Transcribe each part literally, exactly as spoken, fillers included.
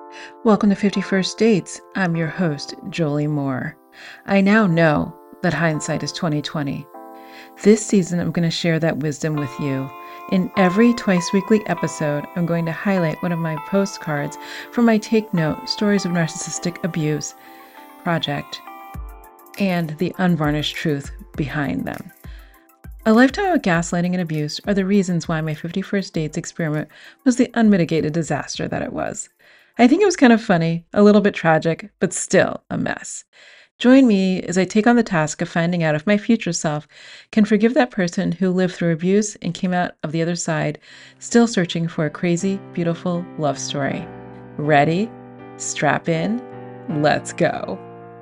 Welcome to fifty-first Dates. I'm your host, Jolie Moore. I now know that hindsight is twenty twenty. This season, I'm going to share that wisdom with you. In every twice weekly episode, I'm going to highlight one of my postcards from my Take Note Stories of Narcissistic Abuse project and the unvarnished truth behind them. A lifetime of gaslighting and abuse are the reasons why my fifty-first Dates experiment was the unmitigated disaster that it was. I think it was kind of funny, a little bit tragic, but still a mess. Join me as I take on the task of finding out if my future self can forgive that person who lived through abuse and came out of the other side, still searching for a crazy, beautiful love story. Ready? Strap in. Let's go.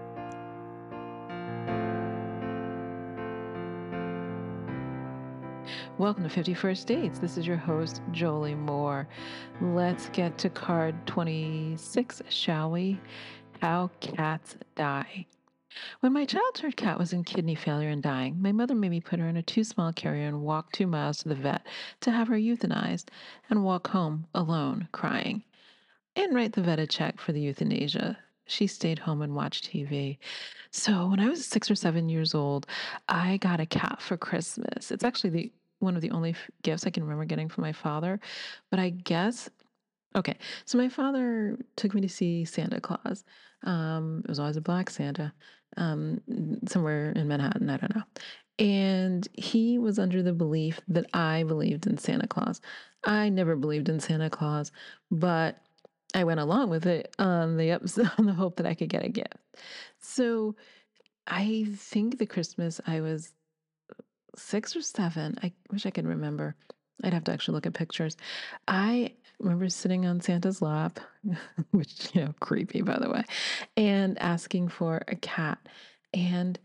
Welcome to fifty-first Dates. This is your host, Jolie Moore. Let's get to card twenty-six, shall we? How cats die. When my childhood cat was in kidney failure and dying, my mother made me put her in a too small carrier and walk two miles to the vet to have her euthanized and walk home alone, crying. And write the vet a check for the euthanasia. She stayed home and watched T V. So when I was six or seven years old, I got a cat for Christmas. It's actually the one of the only f- gifts I can remember getting from my father. But I guess, okay, so my father took me to see Santa Claus. Um, it was always a black Santa, um, somewhere in Manhattan, I don't know. And he was under the belief that I believed in Santa Claus. I never believed in Santa Claus, but I went along with it on the ups on the hope that I could get a gift. So I think the Christmas I was six or seven. I wish I could remember. I'd have to actually look at pictures. I remember sitting on Santa's lap, which, you know, creepy, by the way, and asking for a cat. And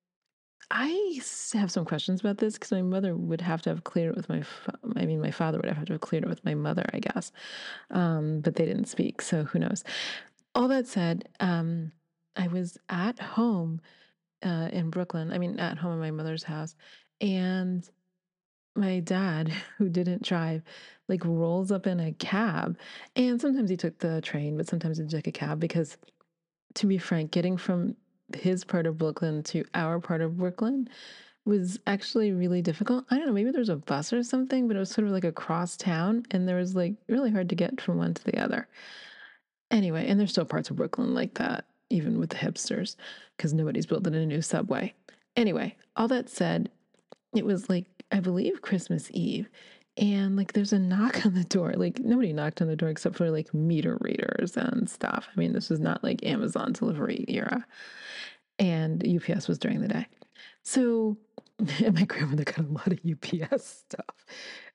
I s- have some questions about this because my mother would have to have cleared it with my, fa- I mean, my father would have to have cleared it with my mother, I guess. Um, but they didn't speak, so who knows? All that said, um, I was at home uh, in Brooklyn. I mean, at home in my mother's house, and my dad, who didn't drive, like rolls up in a cab. And sometimes he took the train, but sometimes he took a cab because, to be frank, getting from his part of Brooklyn to our part of Brooklyn was actually really difficult. I don't know, maybe there's a bus or something, but it was sort of like across town, and there was like really hard to get from one to the other. Anyway, and there's still parts of Brooklyn like that, even with the hipsters, because nobody's building a new subway. Anyway, all that said, it was like, I believe Christmas Eve. And like there's a knock on the door. Like nobody knocked on the door except for like meter readers and stuff. I mean, this was not like Amazon delivery era. And U P S was during the day. So and my grandmother got a lot of U P S stuff.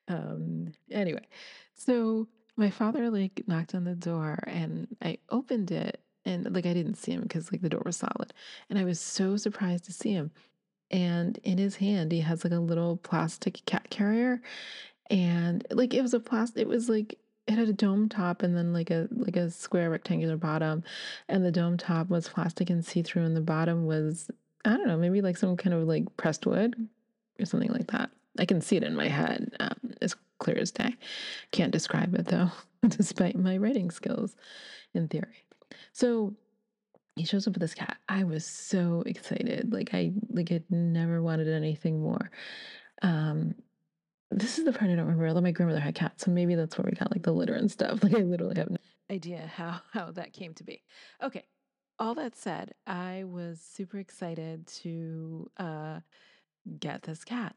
Um anyway, so my father like knocked on the door and I opened it and like I didn't see him because like the door was solid. And I was so surprised to see him. And in his hand, he has like a little plastic cat carrier. And like it was a plastic, it was like it had a dome top and then like a like a square rectangular bottom. And the dome top was plastic and see-through, and the bottom was, I don't know, maybe like some kind of like pressed wood or something like that. I can see it in my head, um, as clear as day. Can't describe it though, despite my writing skills in theory. So he shows up with this cat. I was so excited. Like I like had never wanted anything more. Um, this is the part I don't remember. Although my grandmother had cats, so maybe that's where we got like the litter and stuff. Like I literally have no idea how how that came to be. Okay. All that said, I was super excited to uh, get this cat,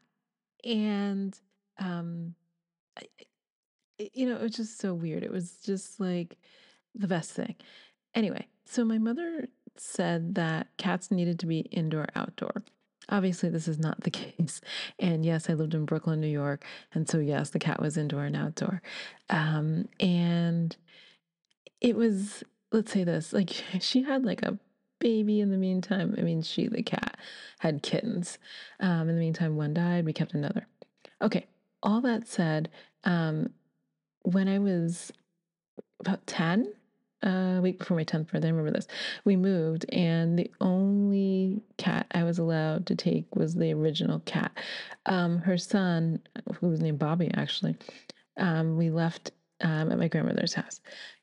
and um, I, I- you know, it was just so weird. It was just like the best thing. Anyway, so my mother said that cats needed to be indoor outdoor. Obviously, this is not the case. And yes, I lived in Brooklyn, New York. And so, yes, the cat was indoor and outdoor. Um, and it was, let's say this, like she had like a baby in the meantime. I mean, she, the cat, had kittens. Um, in the meantime, one died, we kept another. Okay, all that said, um, when I was about ten, uh, week before my tenth birthday, I remember this. We moved, and the only cat I was allowed to take was the original cat. Um, her son, who was named Bobby, actually, um, we left um, at my grandmother's house.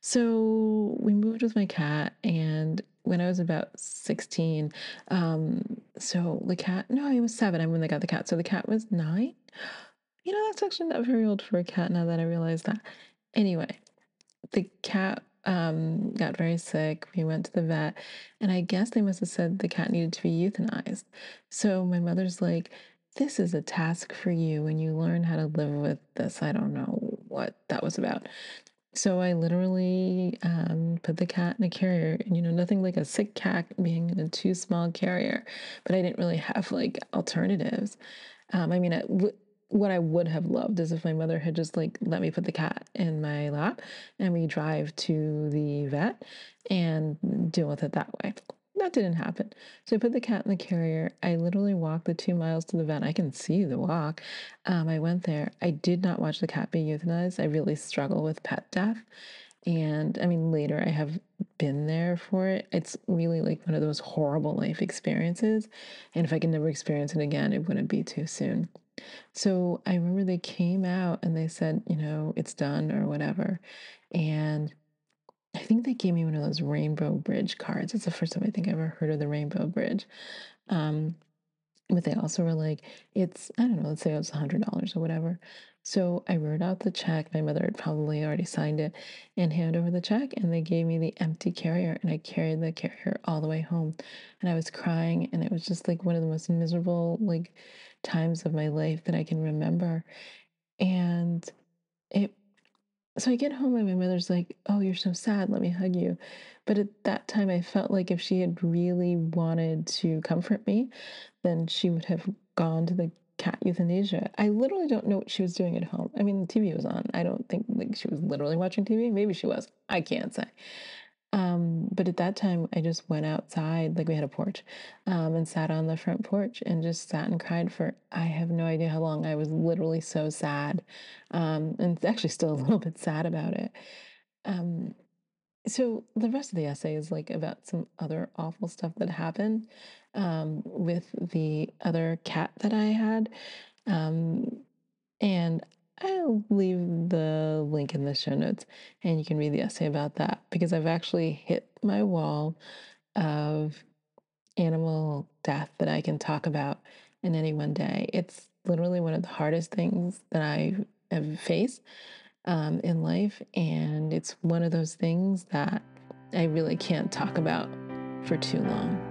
So we moved with my cat, and when I was about sixteen, um, so the cat, no, I was seven when they got the cat. So the cat was nine. You know, that's actually not very old for a cat now that I realize that. Anyway, the cat um, got very sick. We went to the vet, and I guess they must have said the cat needed to be euthanized. So my mother's like, this is a task for you when you learn how to live with this. I don't know what that was about. So I literally um, put the cat in a carrier, and you know, nothing like a sick cat being in a too small carrier, but I didn't really have like alternatives. Um, I mean, I w- what I would have loved is if my mother had just like let me put the cat in my lap and we drive to the vet and deal with it that way. That didn't happen. So I put the cat in the carrier. I literally walked the two miles to the vet. I can see the walk. Um, I went there. I did not watch the cat be euthanized. I really struggle with pet death. And I mean, later I have been there for it. It's really like one of those horrible life experiences. And if I can never experience it again, it wouldn't be too soon. So I remember they came out and they said, you know, it's done or whatever. And I think they gave me one of those Rainbow Bridge cards. It's the first time I think I ever heard of the Rainbow Bridge. Um, but they also were like, it's, I don't know, let's say it was one hundred dollars or whatever. So I wrote out the check. My mother had probably already signed it and handed over the check. And they gave me the empty carrier. And I carried the carrier all the way home. And I was crying. And it was just like one of the most miserable, like, times of my life that I can remember. And it, so I get home and my mother's like, oh, you're so sad. Let me hug you. But at that time, I felt like if she had really wanted to comfort me, then she would have gone to the cat euthanasia. I literally don't know what she was doing at home. I mean, the T V was on. I don't think like she was literally watching T V. Maybe she was. I can't say. Um, but at that time, I just went outside, like we had a porch, um, and sat on the front porch and just sat and cried for, I have no idea how long. I was literally so sad, um, and actually still a little bit sad about it. Um, so the rest of the essay is like about some other awful stuff that happened, um, with the other cat that I had. Um, and I'll leave the link in the show notes and you can read the essay about that because I've actually hit my wall of animal death that I can talk about in any one day. It's literally one of the hardest things that I have faced um, in life. And it's one of those things that I really can't talk about for too long.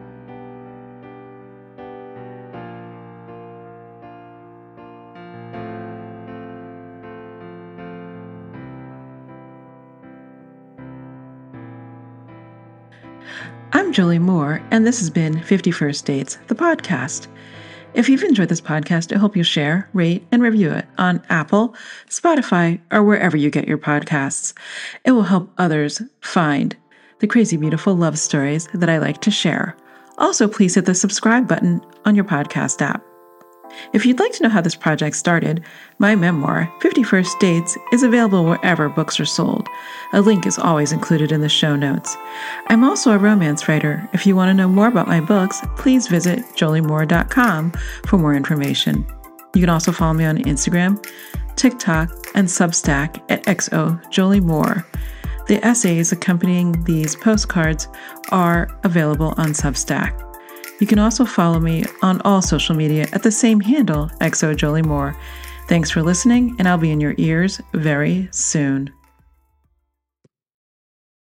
I'm Jolie Moore, and this has been fifty-first Dates, the podcast. If you've enjoyed this podcast, I hope you share, rate, and review it on Apple, Spotify, or wherever you get your podcasts. It will help others find the crazy, beautiful love stories that I like to share. Also, please hit the subscribe button on your podcast app. If you'd like to know how this project started, my memoir, fifty-first Dates, is available wherever books are sold. A link is always included in the show notes. I'm also a romance writer. If you want to know more about my books, please visit jolie moore dot com for more information. You can also follow me on Instagram, TikTok, and Substack at X O Jolie Moore. The essays accompanying these postcards are available on Substack. You can also follow me on all social media at the same handle, X O Jolie Moore. Thanks for listening, and I'll be in your ears very soon.